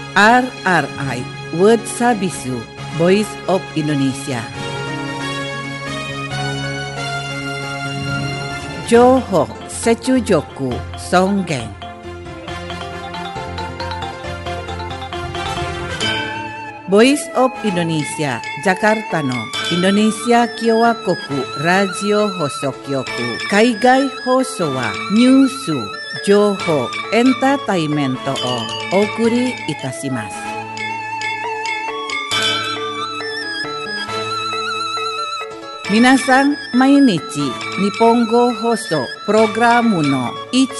RRI World Sabisu Voice of Indonesia. Johok Secujoku Songgeng. Voice of Indonesia Jakarta no Indonesia Kyowa Koku Radio Hosokyoku Kaigai Hoso wa Nyusu Joho Entertainmento o Okuri Itashimasu. Minasan mainichi Nihongo Hoso Programu no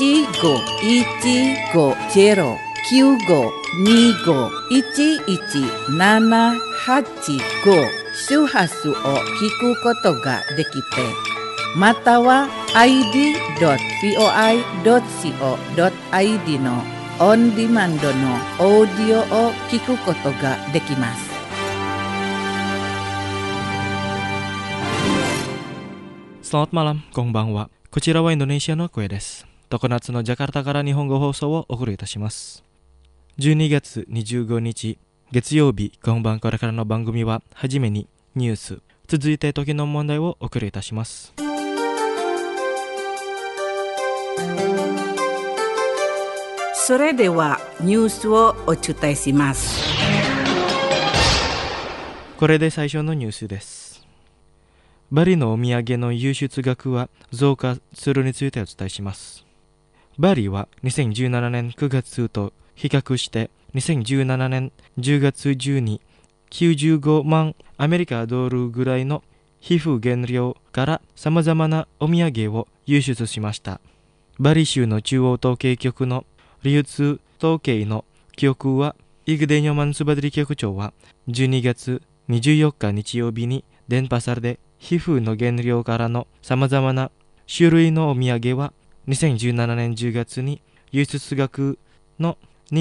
15-15-95-11-785 周波数を聞くことができて、または id.voi.co.id のオンディマンドのオーディオを聞くことができます。 Selamat malam, konbanwa. こちらはインドネシアの声です。常夏のジャカルタから日本語放送をお送りいたします。12月25日月曜日、今晩これからの番組ははじめにニュース、続いて時の問題をお送りいたします。 それではニュースをお伝えします。 これで最初のニュースです。バリのお土産の輸出額は増加するについてお伝えします。バリは2017年9月と比較して2017年10月中に95万アメリカドルぐらいの皮膚原料から様々なお土産を輸出しました。バリ州の中央統計局の流通統計の記憶はイグデニョマンスバデリ局長は12月24日日曜日に電波されて皮膚の原料からの様々な種類のお土産は2017年10月に輸出額の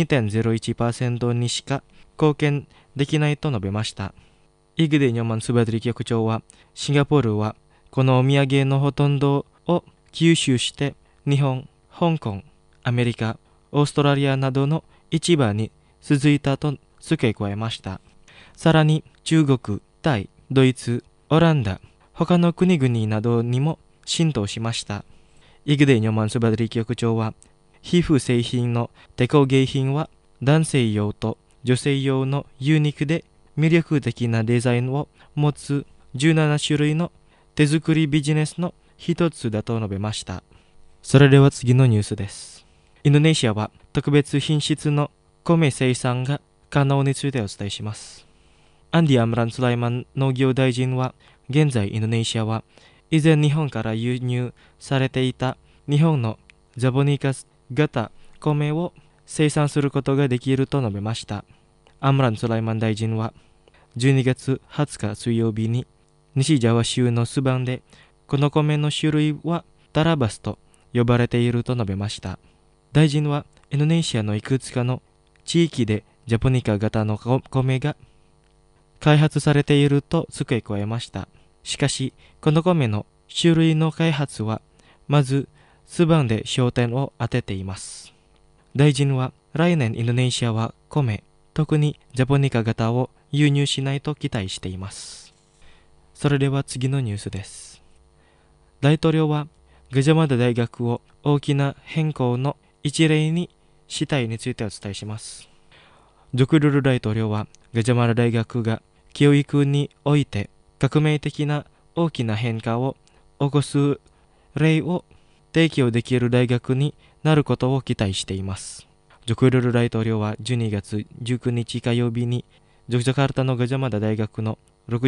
2.01% にしか貢献できないと述べました。イグデニョマンスバデリ局長はシンガポールはこのお土産のほとんどを吸収して日本、香港、アメリカ、オーストラリアなどの市場に続いたと付け加えました。さらに中国、タイ、ドイツ、オランダ、他の国々などにも浸透しました。イグデニョマンスバデリ局長は、皮膚製品の手工芸品は男性用と女性用のユニークで魅力的なデザインを持つ17種類の手作りビジネスの一つだと述べました。それでは次のニュースです。インドネシアは特別品質の米生産が可能についてお伝えします。アンディ・アムラン・スライマン農業大臣は、現在インドネシアは以前日本から輸入されていた日本のジャポニカス型米を生産することができると述べました。アムラン・スライマン大臣は12月20日水曜日に西ジャワ州のスバンでこの米の種類はタラバスと呼ばれていると述べました。大臣はインドネシアのいくつかの地域でジャポニカ型の米が開発されていると付け加えました。しかし、この米の種類の開発は、まず、スバンで焦点を当てています。大臣は、来年インドネシアは米、特にジャポニカ型を輸入しないと期待しています。それでは次のニュースです。大統領は、ガジャマダ大学を大きな変更の一例にしたいについてお伝えします。ジョコルル大統領は、ガジャマダ大学が教育において革命的な大きな変化を起こす例を提供できる大学になることを期待しています。ジョコルル大統領は12月19日火曜日にジョクジャカルタのガジャマダ大学の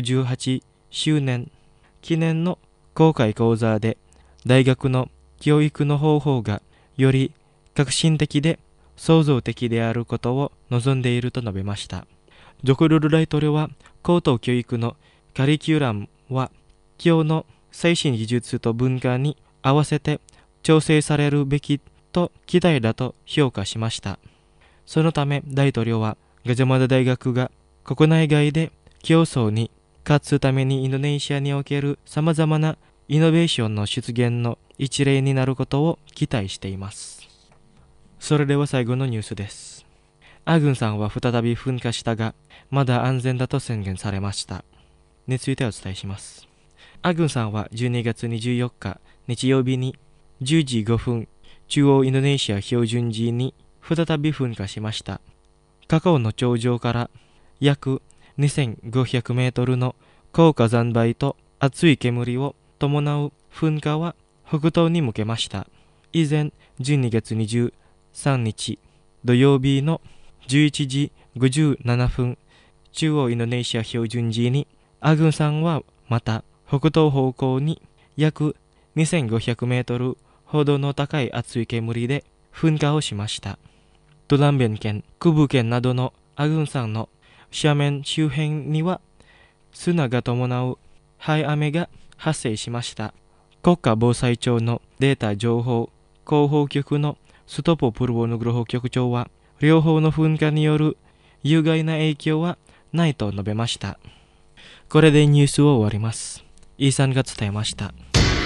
68周年記念の公開講座で大学の教育の方法がより革新的で創造的であることを望んでいると述べました。ジョコルル大統領は高等教育のカリキュラムは今日の最新技術と文化に合わせて調整されるべきと期待だと評価しました。そのため大統領はガジャマダ大学が国内外で競争に勝つためにインドネシアにおける様々なイノベーションの出現の一例になることを期待しています。それでは最後のニュースです。 アグン山は再び噴火したが、まだ安全だと宣言されました。についてお伝えします。アグン山は12月24日日曜日に10時5分中央インドネシア標準時に再び噴火しました。火口の頂上から約2500メートルの高火山灰と熱い煙を伴う噴火は北東に向けました。以前12月23日土曜日の11時57分中央インドネシア標準時にアグン山はまた北東方向に約2500メートルほどの高い熱い煙で噴火をしました。トランベン県、クブ県などのアグン山の斜面周辺には砂が伴う灰雨が発生しました。国家防災庁のデータ情報広報局のストポ・プルボヌグロホ局長は、両方の噴火による有害な影響はないと述べました。これでニュースを終わります。イーさんが伝えました。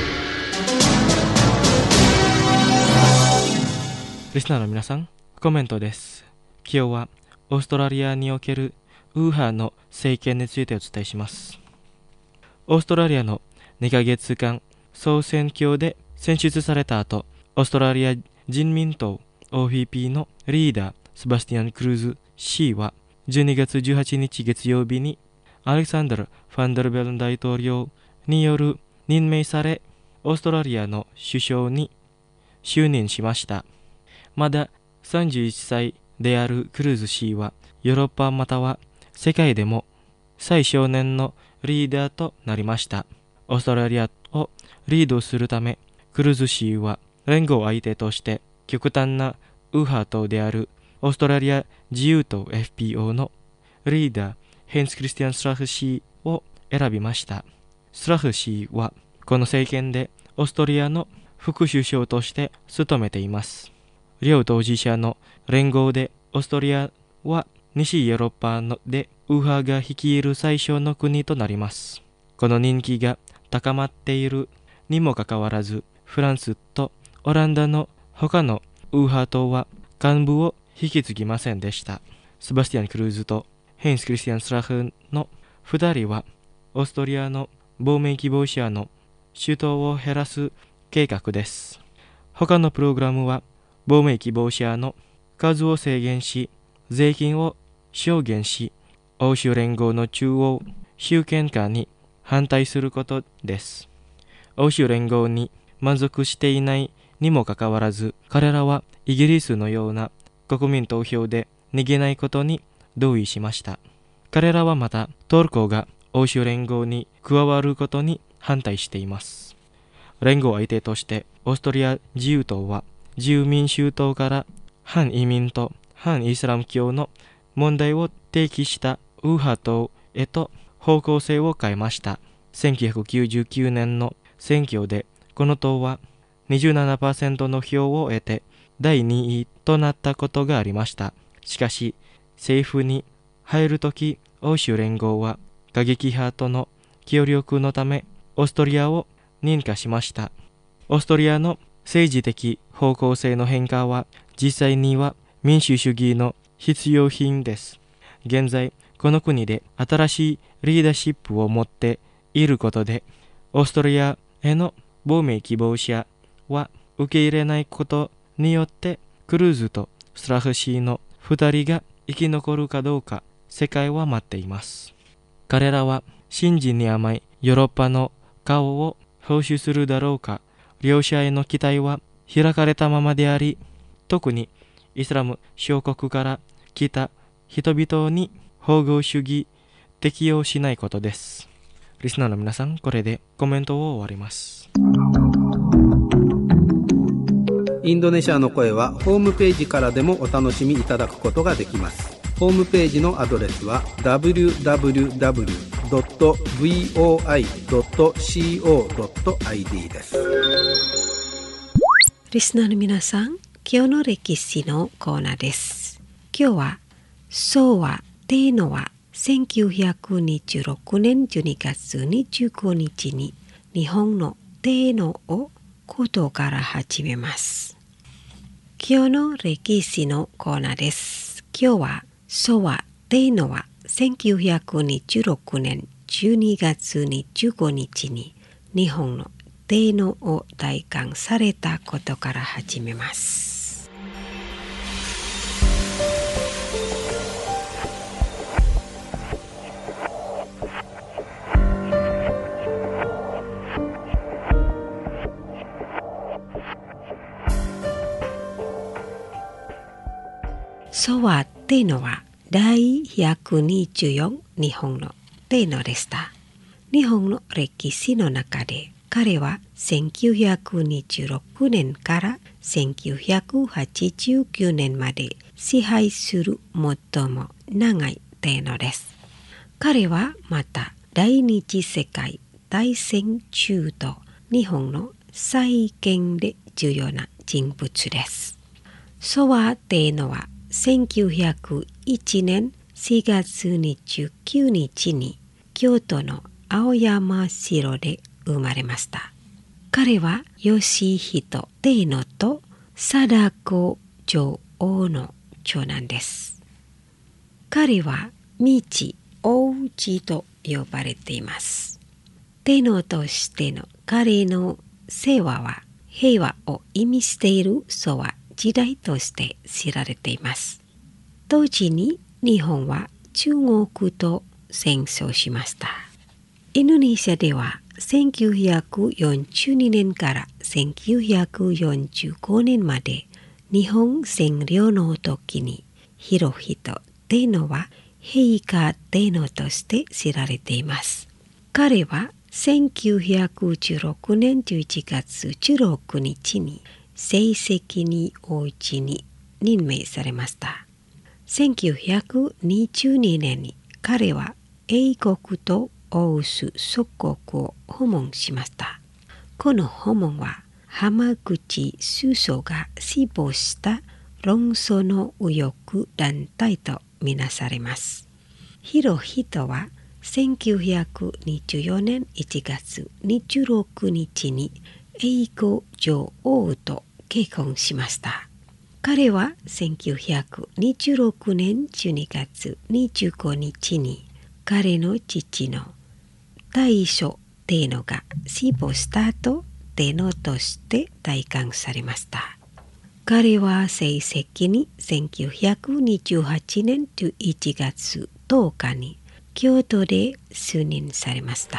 リスナーの皆さん、コメントです。今日はオーストラリアにおけるウーハーの政権についてお伝えします。オーストラリアの2ヶ月間総選挙で選出された後、オーストラリア人民党 OPP のリーダーセバスティアン・クルーズ氏は12月18日月曜日にアレクサンダル・ファンデルベルン大統領による任命され、オーストラリアの首相に就任しました。まだ31歳であるクルーズ氏はヨーロッパまたは世界でも最少年のリーダーとなりました。オーストラリアをリードするため、クルーズ氏は連合相手として極端な右派党であるオーストラリア自由党 FPO のリーダーヘンス・クリスティアン・スラフ氏を選びました。スラフ氏はこの政権でオーストリアの副首相として務めています。両当事者の連合でオーストリアは西ヨーロッパで右派が率いる最小の国となります。この人気が高まっているにもかかわらず、フランスとオランダの他の右派党は幹部を引き継ぎませんでした。セバスティアン・クルーズとヘインス・クリスティアン・スラフの2人はオーストリアの亡命希望者の首都を減らす計画です。他のプログラムは亡命希望者の数を制限し、税金を削減し、欧州連合の中央集権化に反対することです。欧州連合に満足していないにもかかわらず、彼らはイギリスのような国民投票で逃げないことに同意しました。彼らはまたトルコが欧州連合に加わることに反対しています。連合相手としてオーストリア自由党は自由民衆党から反移民と反イスラム教の問題を提起した右派党へと方向性を変えました。1999年の選挙でこの党は 27% の票を得て第2位となったことがありました。しかし政府に入るとき、欧州連合は過激派との協力のためオーストリアを認可しました。オーストリアの政治的方向性の変化は実際には民主主義の必要品です。現在この国で新しいリーダーシップを持っていることで、オーストリアへの亡命希望者は受け入れないことによって、クルーズとスラフ氏の2人が生き残るかどうか、世界は待っています。彼らは信心に甘いヨーロッパの顔を保守するだろうか。両者への期待は開かれたままであり、特にイスラム小国から来た人々に保護主義適用しないことです。リスナーの皆さん、これでコメントを終わります。 インドネシアの声はホームページからでもお楽しみいただくことができます。ホームページのアドレスは www.voi.co.id です。 リスナーの皆さん、今日の歴史のコーナーです。今日は昭和というのは1926年12月25日に日本の帝のことから始めます。今日の歴史のコーナーです。 今日はソワっていうのは1926年12月25日に日本の帝のを代官されたことから始めます。ソワっていうのは第124日本の帝のでした。日本の歴史の中で彼は1926年から1989年まで支配する最も長い帝のです。彼はまた第二次世界大戦中と日本の再建で重要な人物です。ソワ帝のは1901年4月29日に京都の青山城で生まれました。彼は義人帝のと貞子女王の長男です。彼は道王子と呼ばれています。帝のとしての彼の世話は平和を意味しているソワ時代として知られています。当時に日本は中国と戦争しました。インドネシアでは1942年から1945年まで日本占領の時に裕仁帝のは陛下帝のとして知られています。彼は1916年11月16日に正式に王子に任命されました。1922年に彼は英国と欧州諸国を訪問しました。この訪問は浜口首相が死亡した論争の右翼団体とみなされます。裕仁は1924年1月26日に英国女王と結婚しました。彼は1926年12月25日に彼の父の大正帝のが死亡した後、帝のとして代官されました。彼は正式に1928年11月10日に京都で就任されました。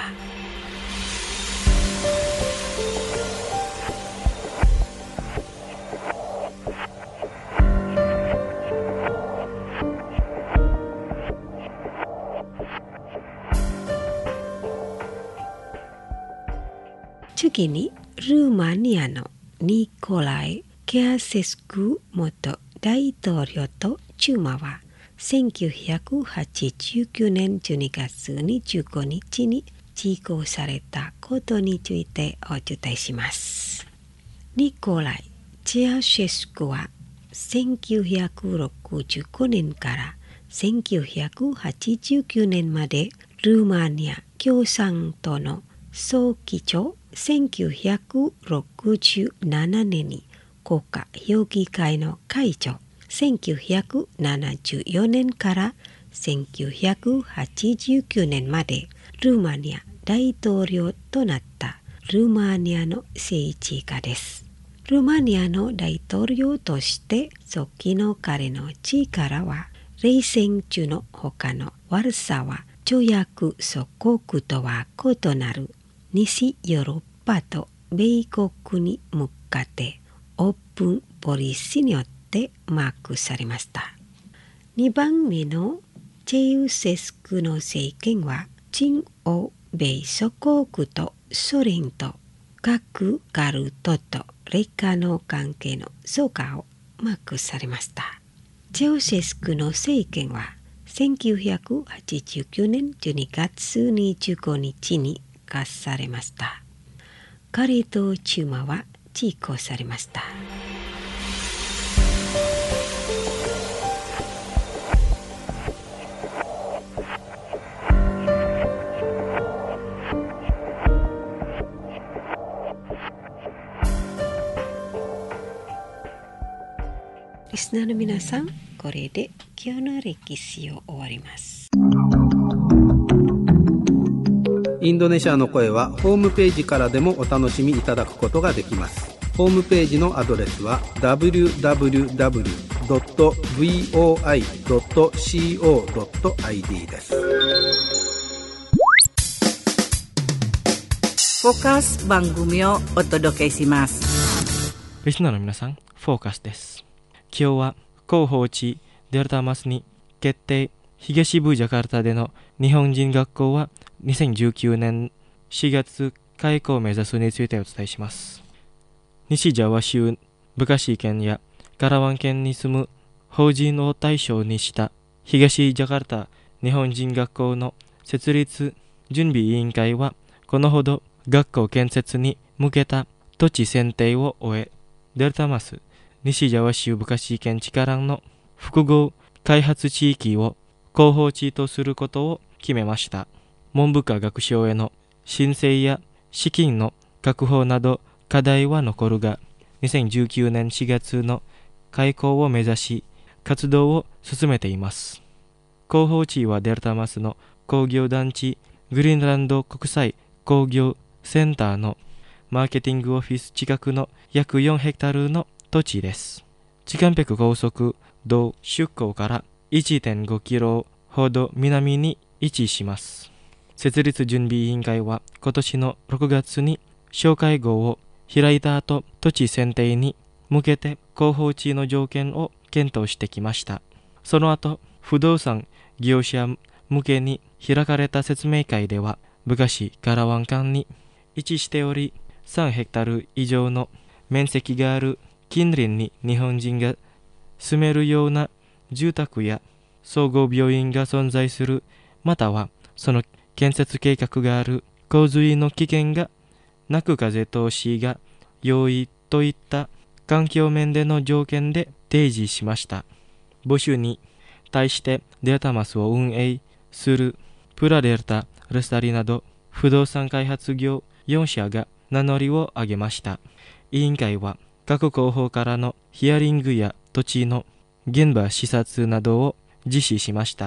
次にルーマニアのニコライ・ケアセスク元大統領と妻は1989年12月25日に施行されたことについてお伝えします。ニコライ・チェアシェスクは1965年から1989年までルーマニア共産党の総議長、1967年に国家評議会の会長、1974年から1989年までルーマニア大統領となったルーマニアの政治家です。ルーマニアの大統領として初期の彼の力は冷戦中の他のワルシャワ条約諸国とは異なる西ヨーロッパと米国に向かってオープンポリシーによってマークされました。2番目のチェウセスクの政権は親欧米諸国とソ連と核カルトと劣化の関係の強化をマークされました。チェウセスクの政権は1989年12月25日に課されました。彼と妻は追放されました。 リスナーの皆さん、これで今日の歴史を終わります。 インドネシアの声はホームページからでもお楽しみいただくことができます。ホームページのアドレスは www.voi.co.id です。 フォーカス番組をお届けします。 リスナーの皆さん、フォーカスです。今日は広報地デルタマスに決定東部ジャカルタでの日本人学校は2019年4月開校を目指すについてお伝えします。西ジャワ州ブカシー県やカラワン県に住む法人を対象にした東ジャカルタ日本人学校の設立準備委員会はこのほど学校建設に向けた土地選定を終え、デルタマス西ジャワ州ブカシー県チカランの複合開発地域を広報地とすることを決めました。文部科学省への申請や資金の確保など課題は残るが、2019年4月の開校を目指し活動を進めています。広報地はデルタマスの工業団地グリーンランド国際工業センターのマーケティングオフィス近くの約4ヘクタールの土地です。チカンペク高速道出港から 1.5 キロほど南に位置します。設立準備委員会は今年の6月に小会合を開いた後、土地選定に向けて広報地の条件を検討してきました。その後、不動産業者向けに開かれた説明会では、ブカシカラワン間に位置しており、3ヘクタール以上の面積がある近隣に日本人が住めるような住宅や総合病院が存在する、またはその建設計画がある洪水の危険がなく風通しが容易といった環境面での条件で提示しました。募集に対してデルタマスを運営するプラデルタ・レスタリなど不動産開発業4社が名乗りを上げました。委員会は各候補からのヒアリングや土地の現場視察などを実施しました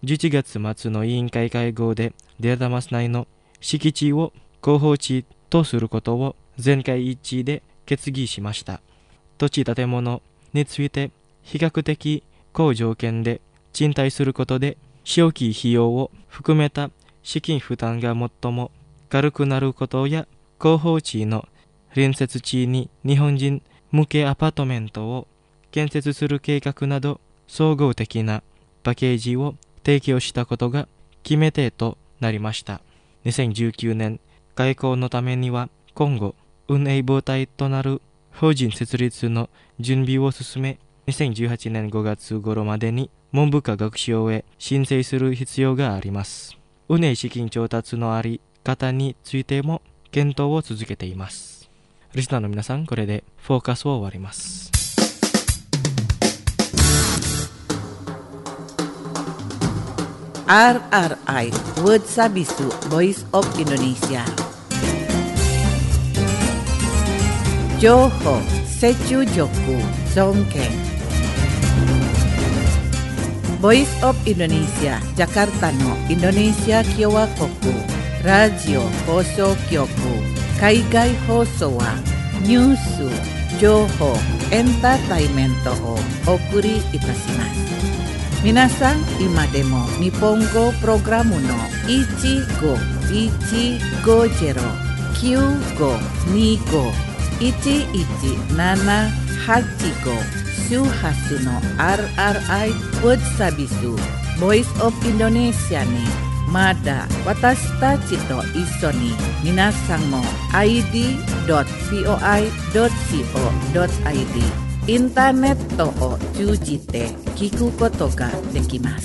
。11月末の委員会会合でデルタマス内の敷地を広報地とすることを全会一致で決議しました。土地建物について比較的好条件で賃貸することで初期費用を含めた資金負担が最も軽くなることや、広報地の隣接地に日本人向けアパートメントを建設する計画など総合的なパッケージを提供したことが決め手となりました。2019年開校のためには今後運営母体となる法人設立の準備を進め、2018年5月頃までに文部科学省へ申請する必要があります。運営資金調達のあり方についても検討を続けています。リスナーの皆さん、これでフォーカスを終わります。 RRI Word Sabisu Voice of Indonesia 情報セチュジョク尊敬 Voice of Indonesia ジャカルタのインドネシア共和国ラジオ放送局海外放送はニュース、情報、エンターテイメントをお送りいたします。皆さん、今でも日本語プログラムの1515-1125-1175周波数の RRI Word Sabisu Voice of Indonesia にまだ私たちと一緒に皆さんも id.voi.co.id インターネットを通じて聞くことができます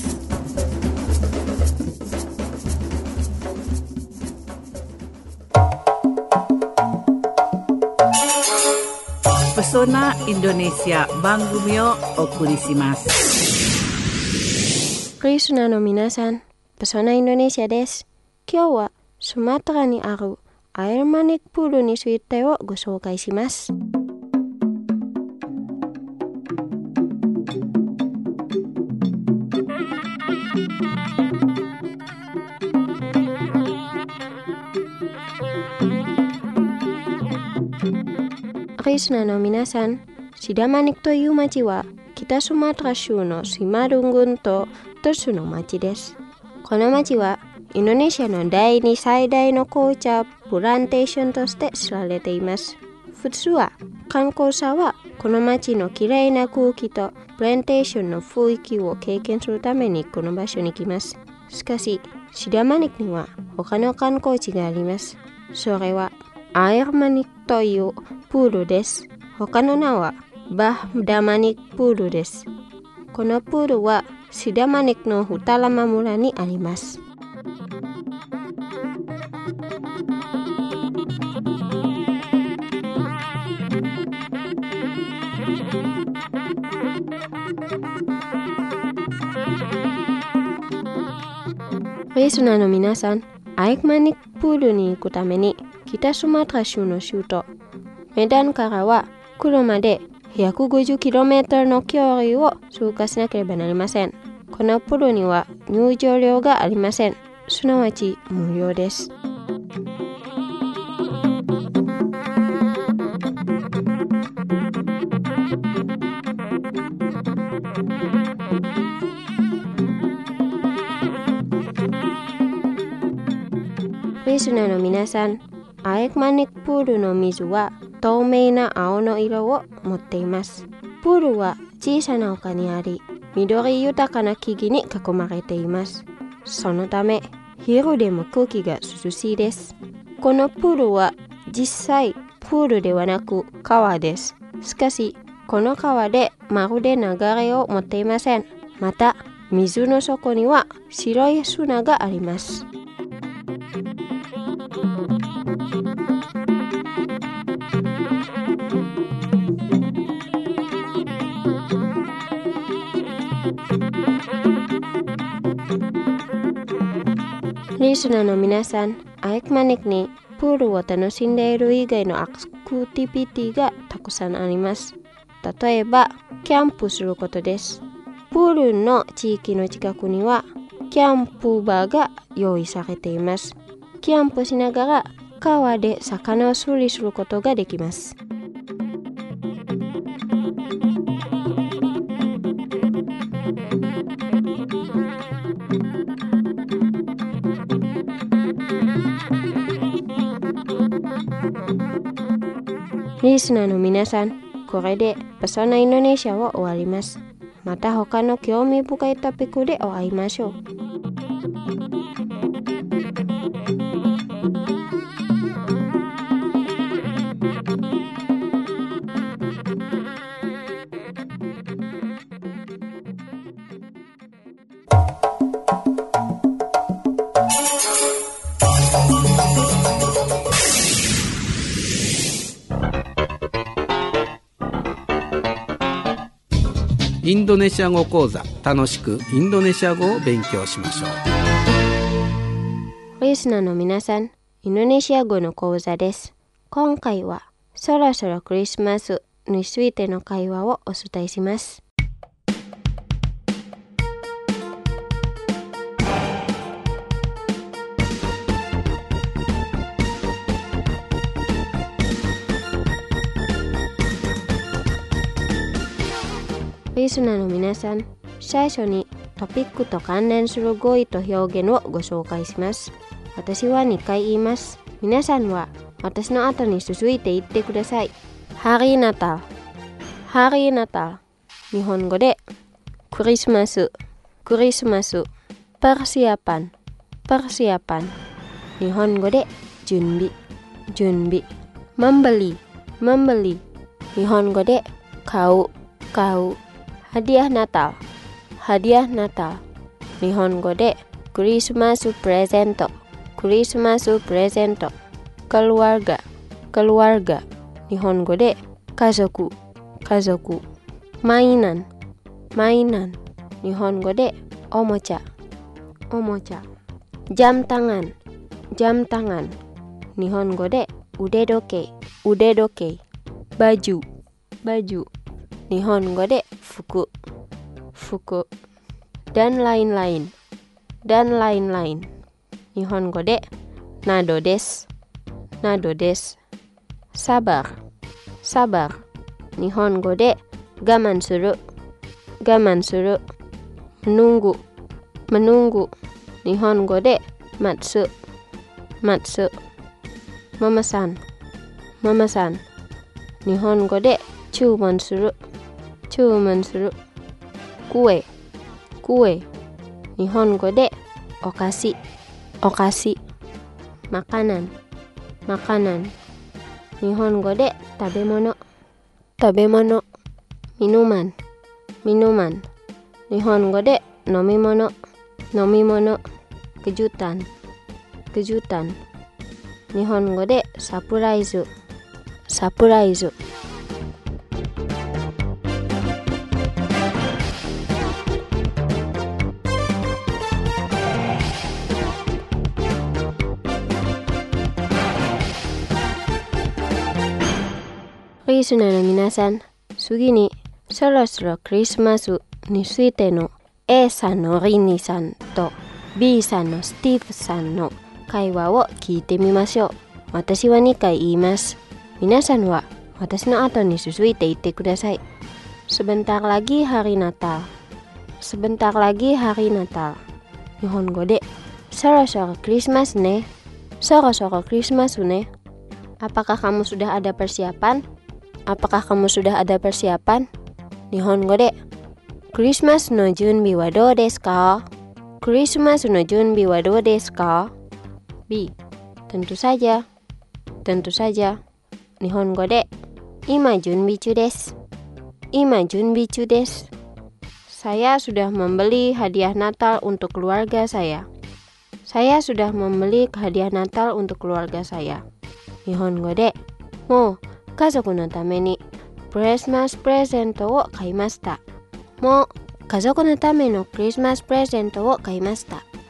。Pesona Indonesia番組をお送りします。 リスナーの皆さん、Pesona Indonesia です。今日はスマトラにあるアイルマニックプールについてをご紹介します。 リスナーの皆さん、シダマニクという町は北スマトラ州のシマルン郡と都市の町です。この町はインドネシアの第2最大の紅茶プランテーションとして知られています。普通は観光者はこの町のきれいな空気とプランテーションの雰囲気を経験するためにこの場所に来ます。しかし、シダマニクには他の観光地があります。それはアイルマニクというプールです。他の名はバダマニクプールです。このプールはシダマニクのフタラマ村にあります。リスナーの皆さん、アイルマニクプールに行くために北スマトラ州の首都メダンからは車で 150km の距離を通過しなければなりません。このプールには入場料がありません。すなわち無料です。リスナーの皆さん、アイルマニクプールの水は透明な青の色を持っています。プールは小さな丘にあり、緑豊かな木々に囲まれています。そのため、昼でも空気が涼しいです。このプールは実際プールではなく川です。しかし、この川でまるで流れを持っていません。また、水の底には白い砂があります。リスナーの皆さん、アイルマニクにプールを楽しんでいる以外のアクティビティがたくさんあります。例えば、キャンプすることです。プールの地域の近くにはキャンプ場が用意されています。キャンプしながら川で魚を釣りすることができます。リスナーの皆さん、これでパソナインドネシアは終わります。また他の興味深いトピックでお会いましょう。 インドネシア語講座、楽しくインドネシア語を勉強しましょう。リスナーの皆さん、インドネシア語の講座です。今回はそろそろクリスマスについての会話をお伝えします。リスナーの皆さん、最初にトピックと関連する語彙と表現をご紹介します。私は2回言います。皆さんは私の後に続いて言ってください。ハリーナタル、ハリーナタル。日本語でクリスマス、クリスマス。persiapan、persiapan。日本語で準備、準備。membeli、membeli。日本語で買う、買う。hadiah Natal、hadiah Natal。日本語でクリスマスプレゼント、クリスマスプレゼント。keluarga、keluarga。日本語で家族、家族。mainan、mainan。日本語でおもちゃ、おもちゃ。jam tangan、jam tangan。日本語で腕時計、腕時計。baju、baju。日本語で服、服。dan lain-lain、dan lain-lain。日本語でなどです、などです。sabar、 sabar. Nihongo de gaman suru. Gaman suru. Menunggu. Menunggu. Nihongo de matsu. Matsu. Memesan. Memesan. Nihongo de chūmon suru. Chūmon suru. Kue. Kue. Nihongo de okasi. Okasi. Makanan. Makanan. Nihongo de tabemono. Tabemono. Minuman. Minuman. Nihongo de nomimono. Nomimono. Kejutan. Kejutan. Nihongo de surprise. Surprise. Listenerの皆さん、次にそろそろクリスマスについての A さんのリニさんと B さんのスティーブさんの会話を聞いてみましょう。私は2回言います。皆さんは私の後に続いて言ってください。Sebentar lagi hari Natal. Sebentar lagi hari Natal. 日本語でそろそろクリスマスね。そろそろクリスマスね。Apakah kamu sudah ada persiapan? Apakah kamu sudah ada persiapan? Nihongo de Christmas no junbi wa dou desu ka? Christmas no junbi wa dou desu ka? B. Tentu saja. Tentu saja. Nihongo de Ima junbi chū desu. Ima junbi chū desu. Saya sudah membeli hadiah Natal untuk keluarga saya. Saya sudah membeli hadiah Natal untuk keluarga saya. Nihongo de Mou家族のためにクリスマスプレゼントを買いました。もう家族のためのクリスマスプレゼントを買いました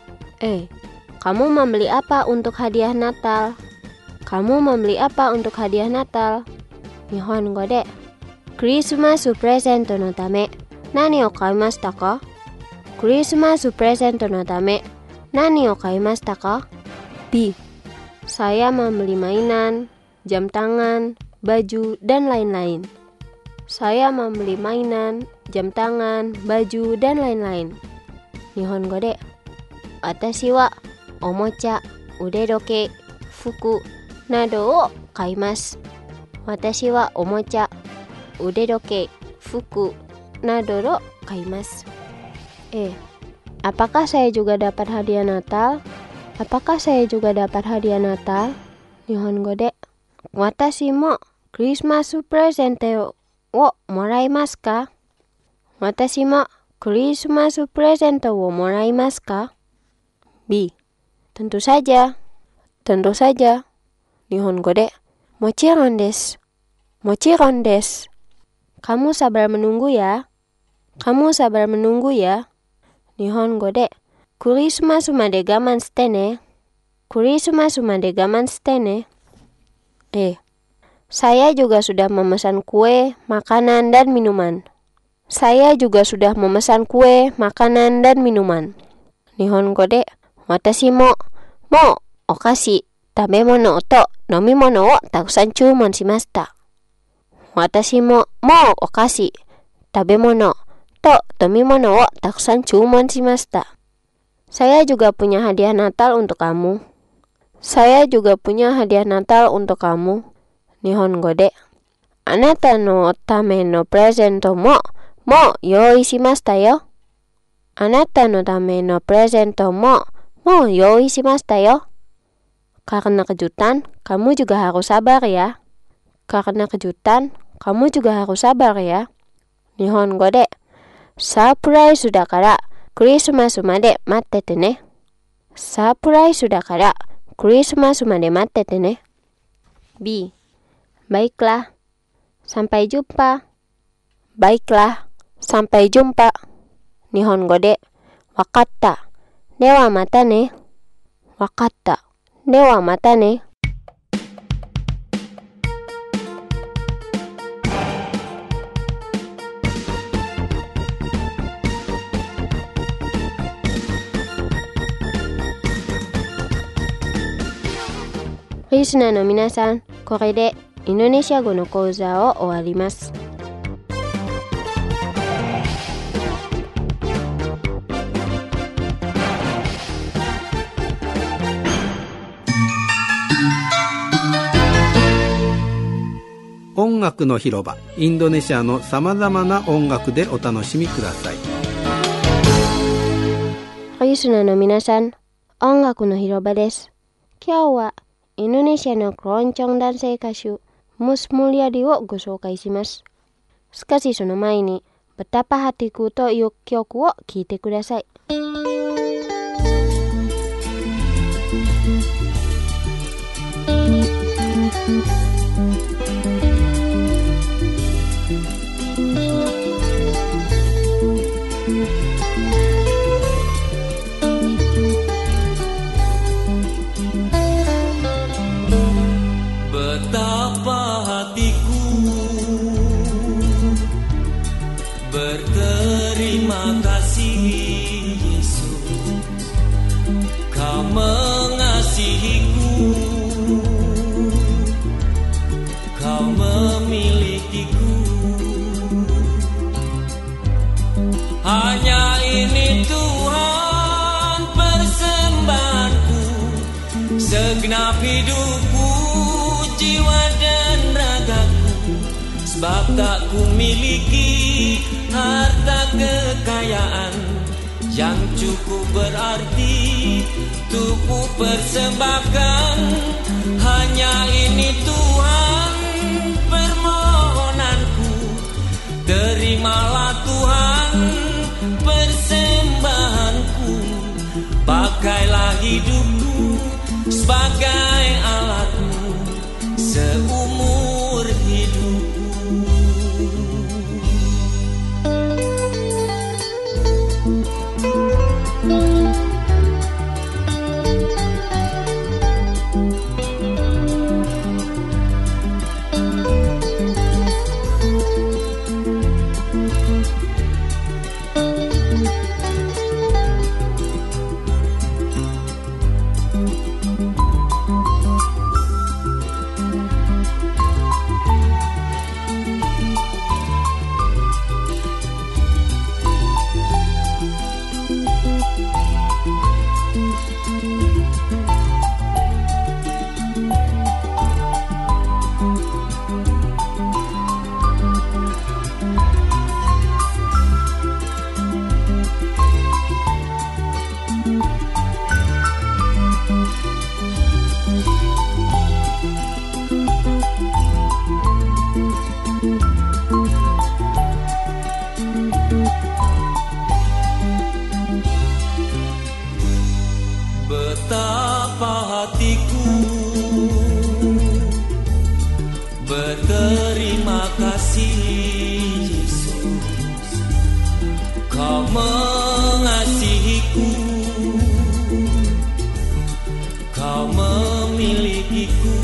。A. Kamu membeli apa untuk hadiah Natal? Kamu membeli apa untuk hadiah Natal? Nihongo de Christmas プレゼントのため何を買いましたか? Christmas プレゼントのため何を買いましたか? B. Saya membeli mainan, jam tangan, baju, dan lain-lain. Saya membeli mainan, jam tangan, baju, dan lain-lain. Nihongo de Watashi wa omocha, udedoke, fuku, nado o kaimasu. Watashi wa omocha, udedoke, fuku, nado o kaimasu. Apakah saya juga dapat hadiah Natal? Apakah saya juga dapat hadiah Natal? Nihongo de Watashi mo Christmas プレゼントをもらいますか? Watashi mo Christmas プレゼントをもらいますか? B. Tentu saja. Tentu saja. Nihongo de Mochiron desu. Mochiron desu. Kamu sabar menunggu ya. Kamu sabar menunggu ya. Nihongo de Christmas made gaman shite ne. Christmas made gaman shite ne. Saya juga sudah memesan kue, makanan, dan minuman. Saya juga sudah memesan kue, makanan, dan minuman. Nihongo de Watashi mo okashi, tabemono to nomimono o takusan chūmon shimashita. Watashi mo okashi, tabemono to nomimono o takusan chūmon shimashita. Saya juga punya hadiah Natal untuk kamu. Saya juga punya hadiah Natal untuk kamu. Nihongo de Anata no tame no presento mo yoi shimashita yo. Anata no tame no presento mo yoi shimashita yo. Karena kejutan, kamu juga harus sabar ya. Karena kejutan, kamu juga harus sabar ya. Nihongo de Surprise da kara Christmas made mattete ne. Surprise da kara Christmas made mattete ne. B. Baiklah. Sampai jumpa. Baiklah. Sampai jumpa. Nihongo de Wakatta. De wa mata ne. Wakatta. De wa mata ne. Listener no minasan, これでインドネシア語の講座を終わります。 音楽の広場、インドネシアのさまざまな音楽でお楽しみください。 リスナーの皆さん、音楽の広場です。今日はインドネシアのクロンチョン男性歌手Mus Mulyadiをご紹介します。しかしその前にBetapa Hatikuという曲を聴いてください。 Betapa hatiku berterima kasih Yesus, Kau mengasihiku, Kau memilikiku. Hanya ini Tuhan persembahanku, segenap hidupku, jiwa dan ragaku, sebab tak ku miliki harta kekayaan yang cukup berarti untuk ku persembahkan. Hanya ini Tuhan permohonanku, terimalah Tuhan persembahanku, pakailah hidupku sebagai alatmu seumur hidupku. Betapa hatiku berterima kasih Yesus, Kau mengasihiku, Kau memilikiku.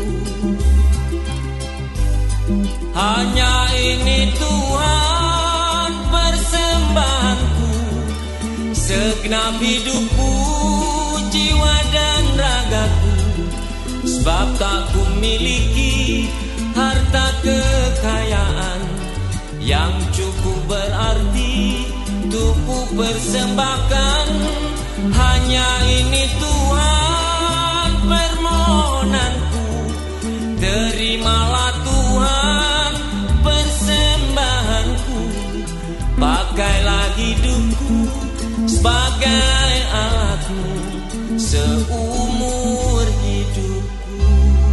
Hanya ini Tuhan persembahanku, segenap hidupku, jiwa dan ragaku, sebab tak ku miliki harta kekayaan yang cukup berarti untuk ku persembahkan. Hanya ini Tuhan permohonanku, terimalah Tuhan persembahanku, pakailah hidupku sebagai alatmu seumur hidupku.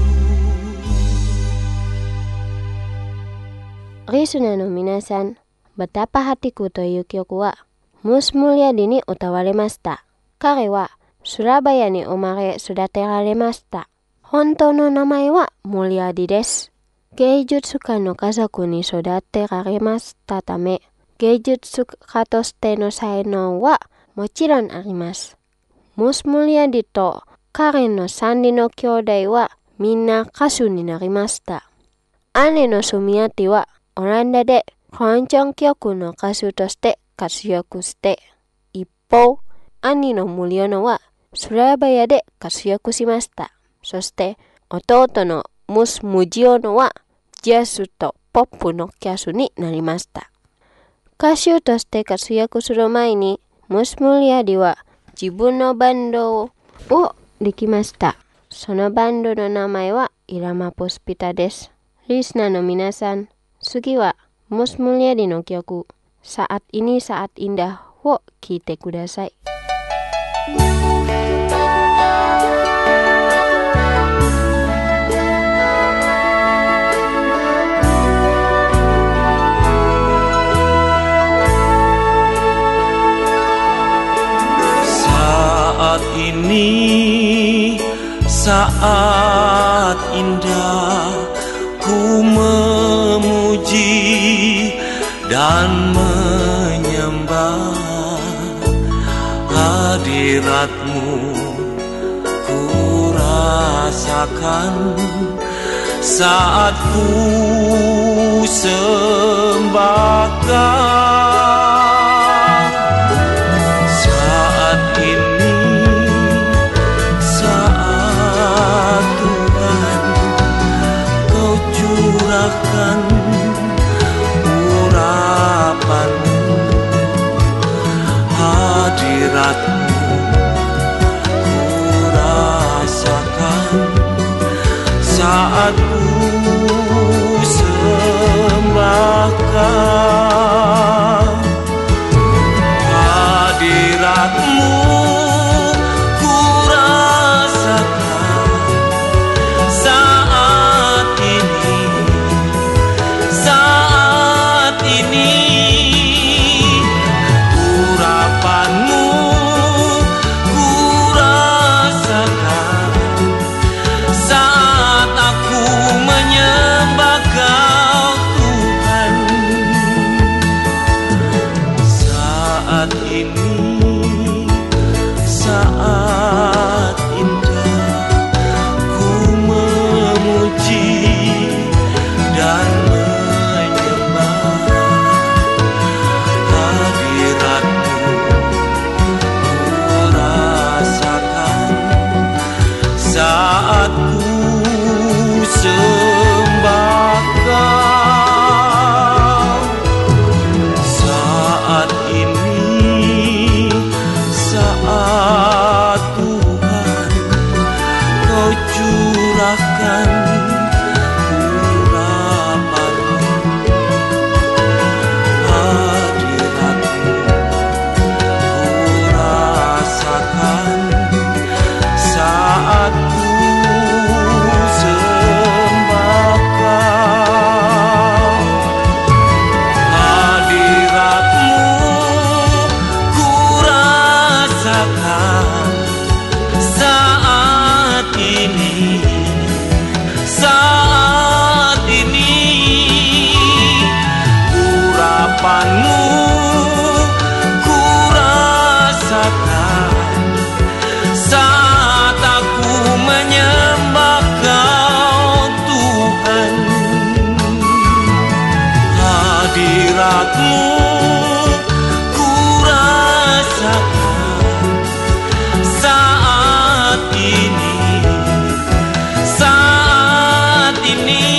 Listenerの皆さん、Betapa Hatiku という曲はMus Mulyadiに歌われました。彼はスラバヤに生まれ育てられました。本当の名前はMulyadiです。芸術家の家族に育てられましたため、芸術家としての才能はもちろんあります。Mus Mulyadiと彼の3人の兄弟はみんな歌手になりました。姉のスミヤティはオランダでクロンチョン曲の歌手として活躍して、一方、兄のムリョノはスラバヤで活躍しました。そして弟の mus mujio no wa Jesu to poppu no kiasu ni narimashita. Kashu toste katsuyaku suru mae ni mus mulyadi wa jibun no bando o dekimashita. Sono bando no namae wa Irama Puspita desu. Listener no minasan, sugi wa mus mulyadi no kyoku Saat Ini Saat Indah wo kite kudasai. Saat ini saat indah ku memuji dan menyembah hadirat-Mu, ku rasakan saat ku sembahkan. Saat ini saat Tuhan Kau curahkan urapan-Mu, hadirat-Mu ku rasakan saat ku sembahkan. Hadirat-Mu ku rasakan saat ini, saat ini. Urapan-Mu ku rasakan saat aku menyembah Kau Tuhan. Saat ini saat indah ku memuji dan menyembah hadirat-Mu, ku rasakan saat ku sembahkan. Saat ini saat Tuhan Kau curahkan urapan-Mu, hadirat-Mu ku rasakan saat ku sembahkan. Hadirat-Mu ku rasakan saat ini, saat ini. Urapan-Mu ku rasakan saat aku menyembah Kau Tuhan. Hadirat-Mu ku rasakan saat ini, saat ini.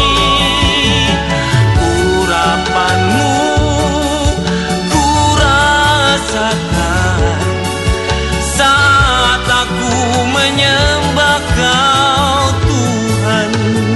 Urapan-Mu ku rasakan saat aku menyembah Kau Tuhan.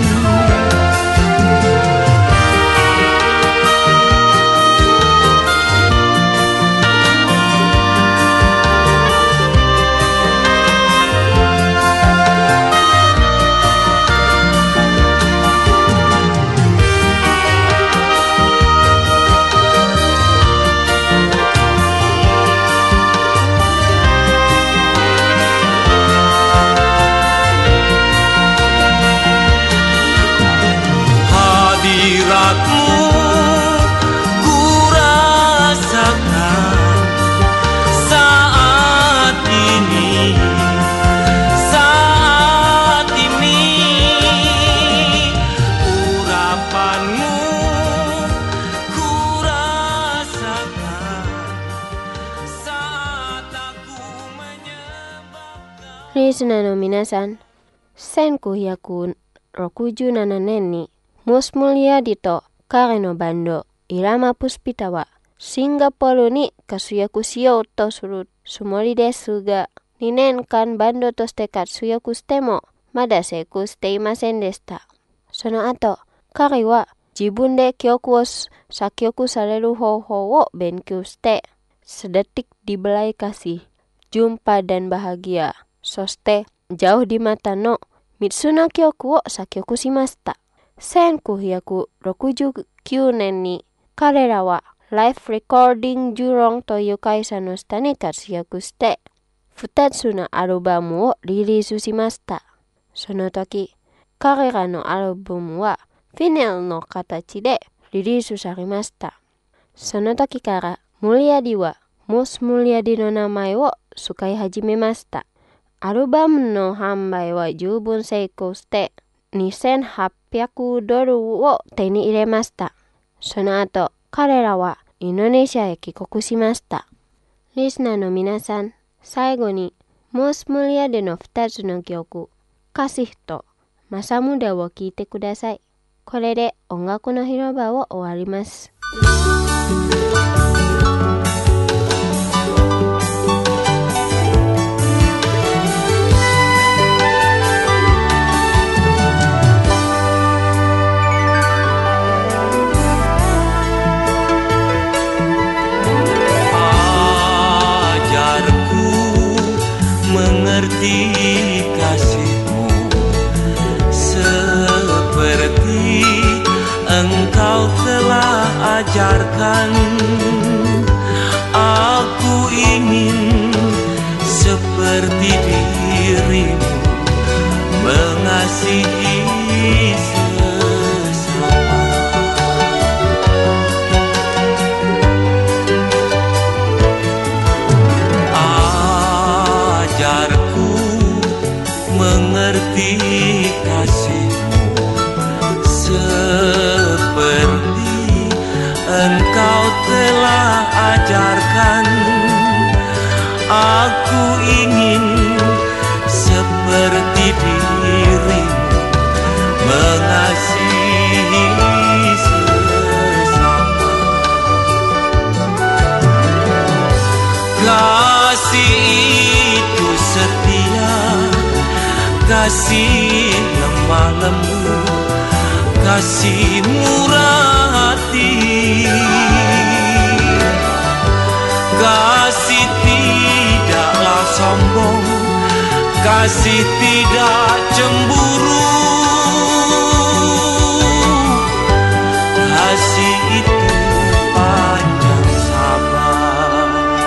Hadirat-Mu ku rasakan saat ini, saat ini. Urapan-Mu ku rasakan saat aku menyembah Kau. Listener no minasan, senku hyaku 67年mus Mulyadiと彼のバンドイラマプスピタはシンガポールに活躍しようとするつもりですが、2年間バンドとして活躍してもまだ成功していませんでした。その後、彼は自分で曲を作曲される方法を勉強して、sedetik di belai kasih, jumpa dan bahagia, そしてjauh di mataの3つの曲を作曲しました。1969年に彼らはライフレコーディングジュロンという会社の下に活躍して、2つのアルバムをリリースしました。その時、彼らのアルバムはフィネルの形でリリースされました。その時からMulyadiはモス・ムリヤディの名前を使い始めました。アルバムの販売は十分成功して$2,800を手に入れました。その後、彼らはインドネシアへ帰国しました。リスナーの皆さん、最後にモス・ムリヤディの2つの曲、カシフとマサムダを聴いてください。これで音楽の広場を終わります。 Mengerti kasihmu seperti engkau telah ajarkan. Aku ingin seperti dirimu mengasihi sesama. Ajarku mengerti kasihmu seperti engkau telah ajarkan. Aku ingin seperti dirimu mengasihi sesama. Kasih itu setia, kasih lemah lembut, kasih murah hati, kasih tidaklah sombong, kasih tidak cemburu. Kasih itu panjang sabar.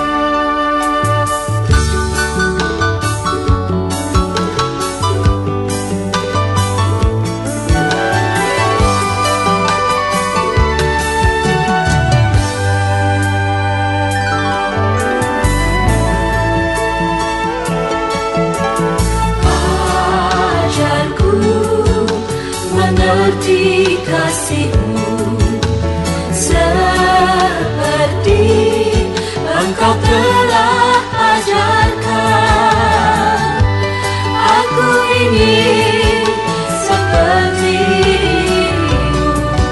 Mengerti kasihmu seperti engkau telah ajarkan. Aku ingin seperti dirimu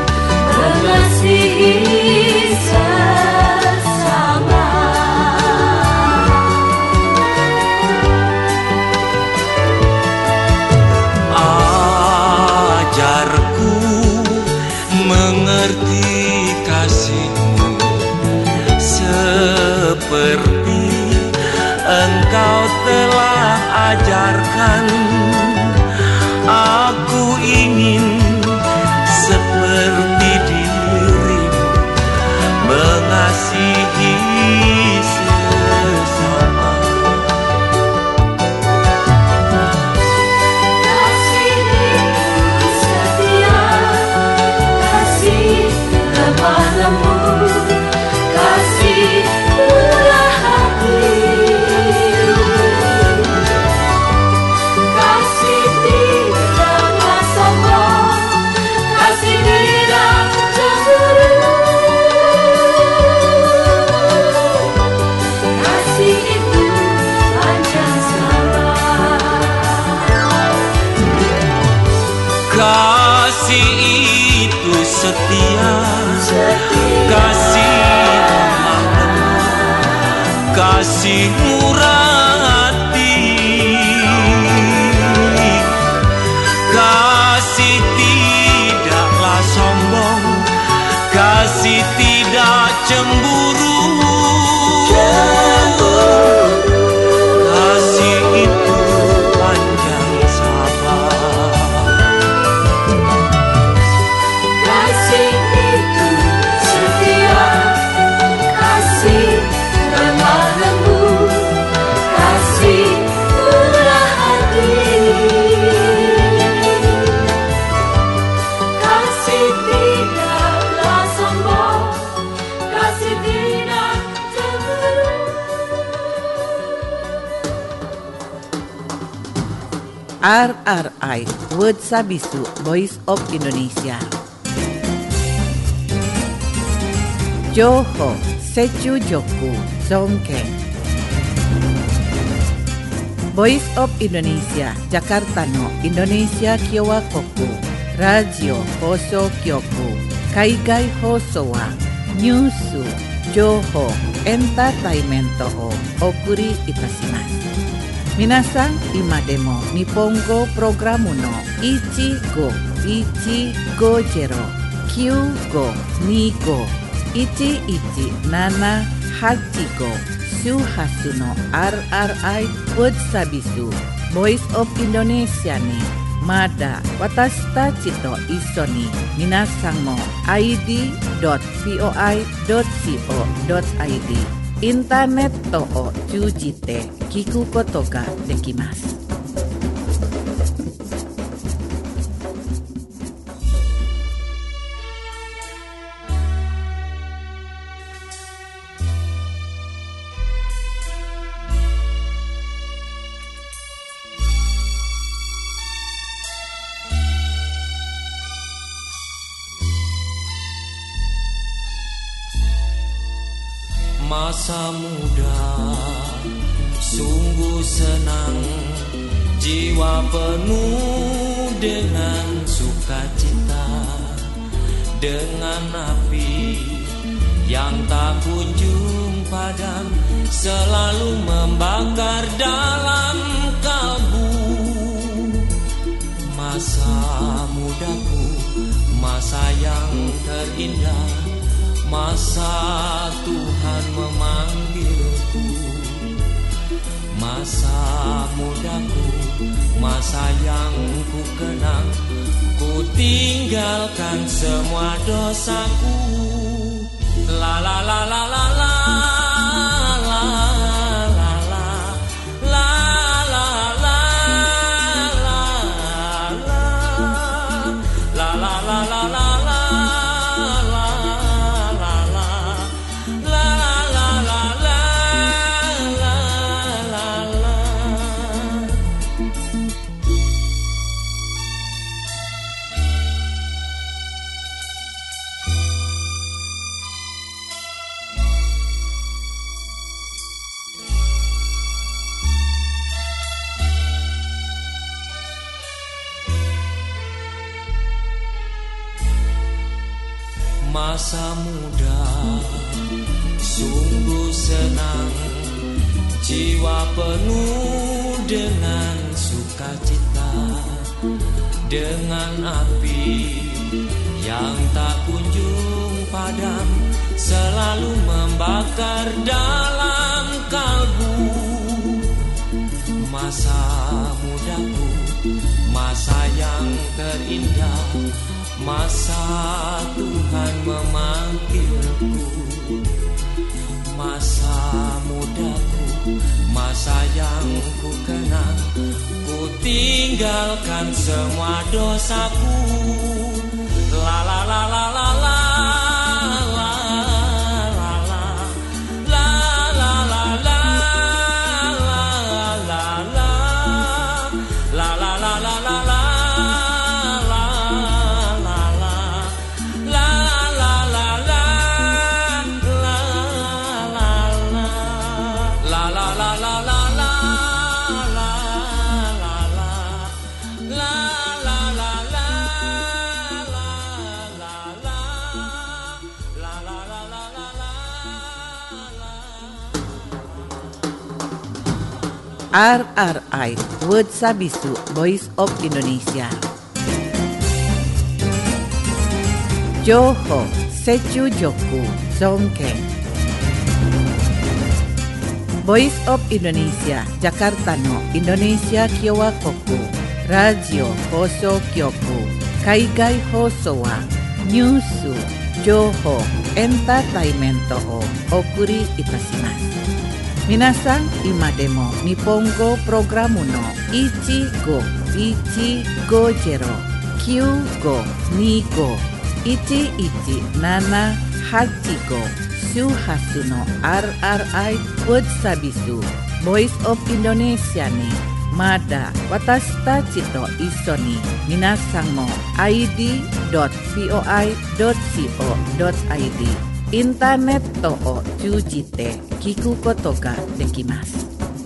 mengasihi sesama. Ajarku mengerti kasihmu seperti engkau telah ajarkan. Aku ingin seperti dirimu mengasihi sesama. Kasih murah hati, kasih tidaklah sombong, kasih tidak cemburu. kasih murah hati, kasih tidaklah sombong, kasih tidak cemburu. Kasih itu panjang sabar, kasih itu setia, kasih lemah lembut, kasih murah hati, kasih tidaklah sombong, kasih tidak cemburu. RRI Word Sabisu Voice of Indonesia. Joho Sechu Joku Songkeng. Voice of Indonesia Jakarta no Indonesia Kyowa Koku Radio Hoso Kyoku Kaigai Hoso wa Nyusu Joho Entertainment o Okuri Itasimasu. Minasan imademo Nippongo programu no Ichigo Ichigojero Kyugo Nigo 1178 Go Shuhasu no RRI Word Sabisu Voice of Indonesia ni Mada watashi tachi to iso ni minasan mo id.voi.co.id インターネットを通じて聞くことができます。 Masa muda sungguh senang, jiwa penuh dengan sukacita, dengan api yang tak kunjung padam, selalu membakar dalam kalbu. Masa mudaku, masa yang terindah, masa Tuhan memanggilku. Masa mudaku, masa yang ku kenang, ku tinggalkan semua dosaku. La la la la la la la la la la la la la la la la la. Masa muda sungguh senang, jiwa penuh dengan sukacita, dengan api yang tak kunjung padam, selalu membakar dalam kalbu. Masa mudaku, masa yang terindah, masa Tuhan memanggilku. Masa mudaku, masa yang ku kenang, ku tinggalkan semua dosaku. La la la la la la. La RRI Word Sabisu Voice of Indonesia. Johor Secu Joku Songkeng. Voice of Indonesia Jakarta no Indonesia Kiowa Koku Radio Hoso Kyoku Kaigai Hoso wa Nyusu Johor Entertainment o Okuri Itasimasu. Minasan imademo Nipongo Programu no Ichigo Jero Kyugo Nigo Ichi Nana Hachigo Shuhasu no RRI Word Sabisu Voice of Indonesia ni Mada Watashita Chito Isoni Minasan mo id.voi.co.id Internet to o chujite kiku koto ga dekimasu.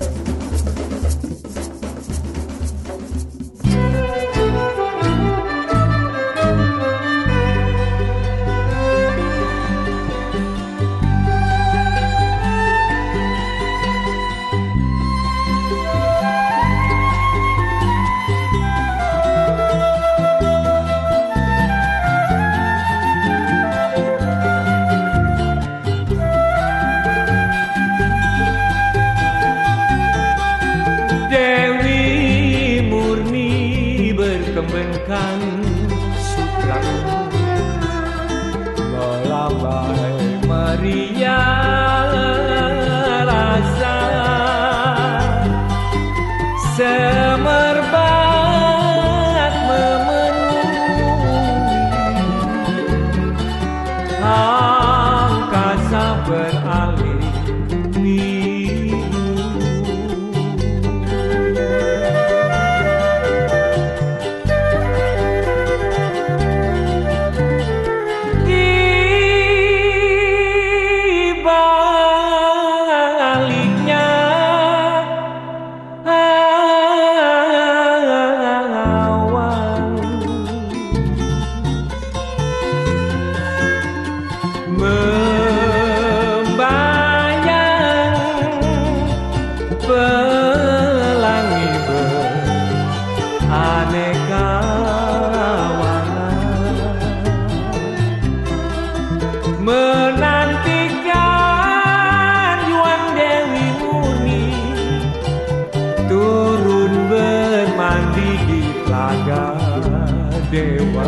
Kembangkan sutra melambai meriah rasa semerbak memenuhi angkasa beralih menantikan Yuan Dewi Murni turun bermandi di telaga dewa.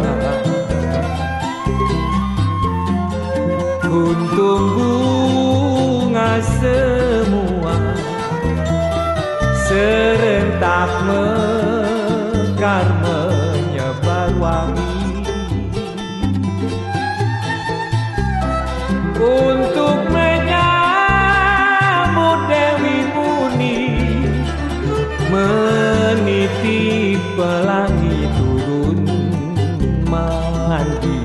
Kuntum bunga semua serentak mekar menyebar wangi untuk menyambut Dewi Murni meniti pelangi turun mandi.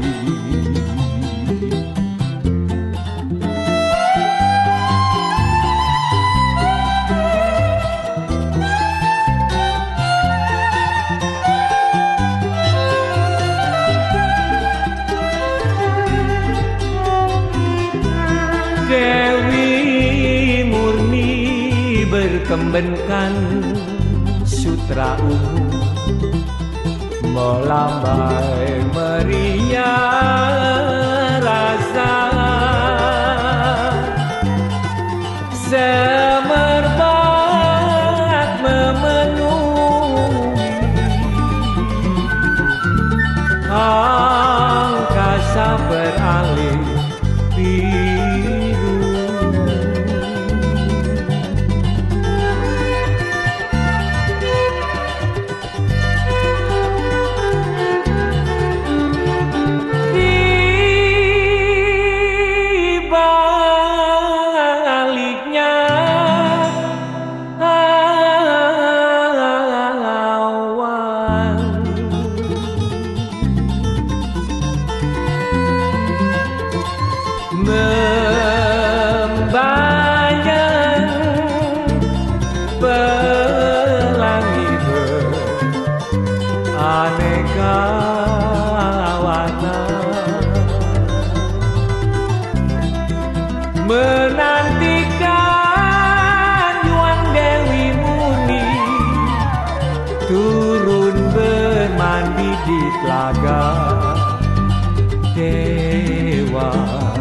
Dewi Murni berkembenkan sutra ungu melambai meriah rasa semerbak memenuhi angkasa beralih biru. Di baliknya awan membayang pelangi beraneka warna menantikan Yuan Dewi Murni telaga dewa.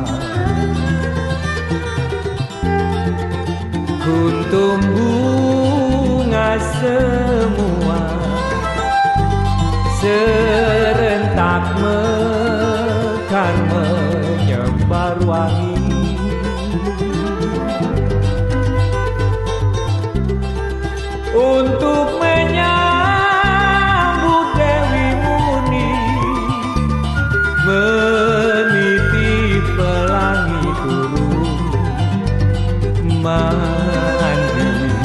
Kuntum bunga semua serentak mekar menyebar wangi. Untuk menyambut Dewi Muni meniti pelangi turun mandi.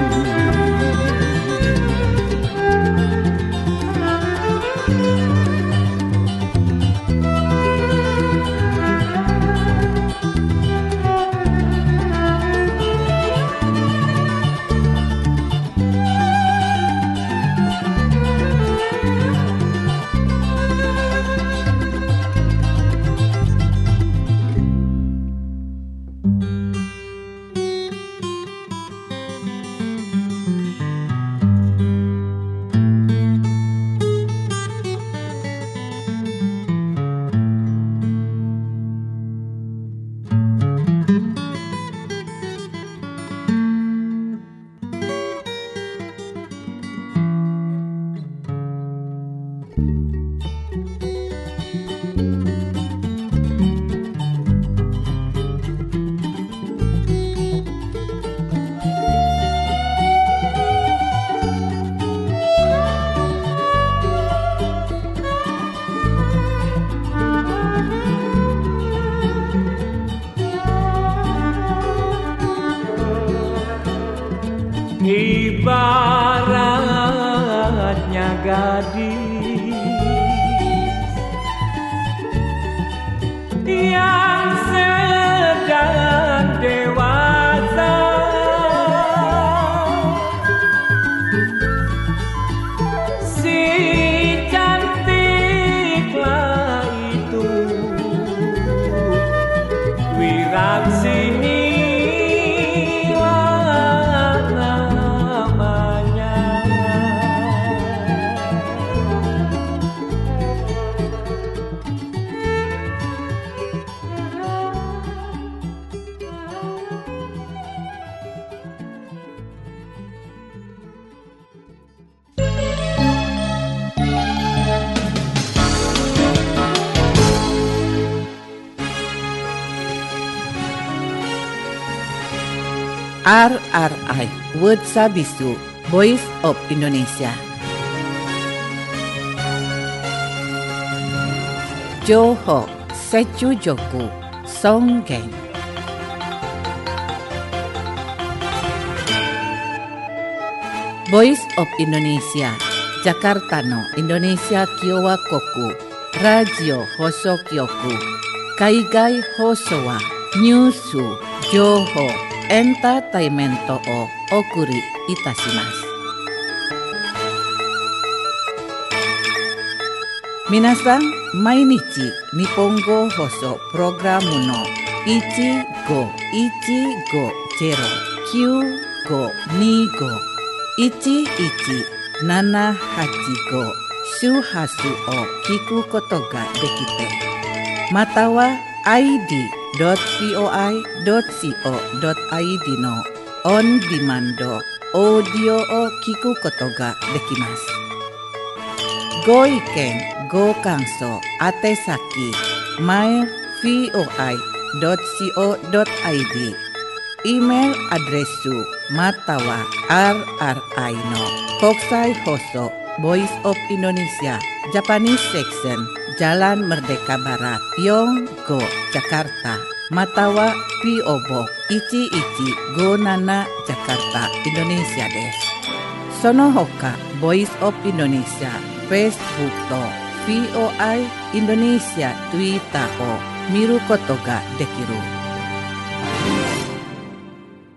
Ibaratnya gadis yang sedang dewasa, si cantiklah itu Wiraksini. RRI World Sabisu Voice of Indonesia. Johor Secu Joku Songgeng. Voice of Indonesia Jakarta no Indonesia Kiowa Koku Radio Hosokyoku Kaigai Hosowa Nyusu Johor Entertainmento o okuri itashimasu. Minasan, mainichi Nihongo Hoso Programu no 1515251178 Shuhasu o kiku koto ga dekite. Matawa id.voi.co.id の on demand オーディオを聞くことができます。ご意見、ご感想、宛先 mail.voi.co.id イメールアドレスまたは RRI の国際放送 Voice of Indonesia Japanese Section Jalan Merdeka Barat Yonggo Jakarta Matawa P.O. Box 1157 Jakarta Indonesia です。その他 Voice of Indonesia Facebook と VOI Indonesia Twitter を見ることができる